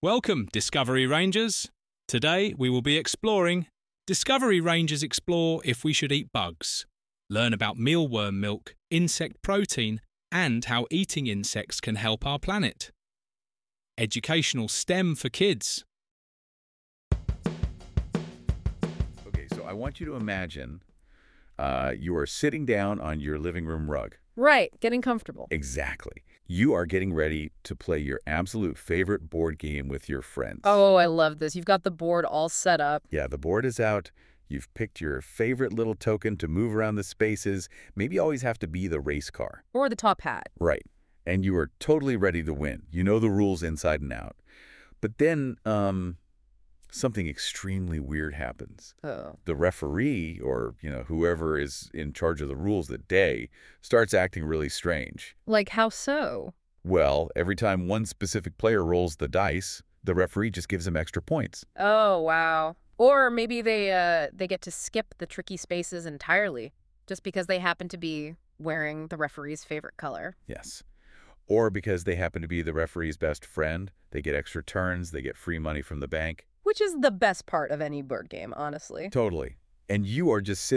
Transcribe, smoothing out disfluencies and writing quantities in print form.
Welcome, Discovery Rangers. Today we will be exploring Discovery Rangers explore if we should eat bugs, learn about mealworm milk, insect protein, and how eating insects can help our planet. Educational STEM for kids. Okay, so I want you to imagine you are sitting down on your living room rug. Right, getting comfortable. Exactly. You are getting ready to play your absolute favorite board game with your friends. Oh, I love this. You've got the board all set up. Yeah, the board is out. You've picked your favorite little token to move around the spaces. Maybe you always have to be the race car. Or the top hat. Right. And you are totally ready to win. You know the rules inside and out. But then, something extremely weird happens. Oh. The referee, or, whoever is in charge of the rules that day, starts acting really strange. Like how so? Well, every time one specific player rolls the dice, the referee just gives them extra points. Oh, wow. Or maybe they get to skip the tricky spaces entirely, just because they happen to be wearing the referee's favorite color. Yes. Or because they happen to be the referee's best friend, they get extra turns, they get free money from the bank. Which is the best part of any board game, honestly. Totally. And you are just sitting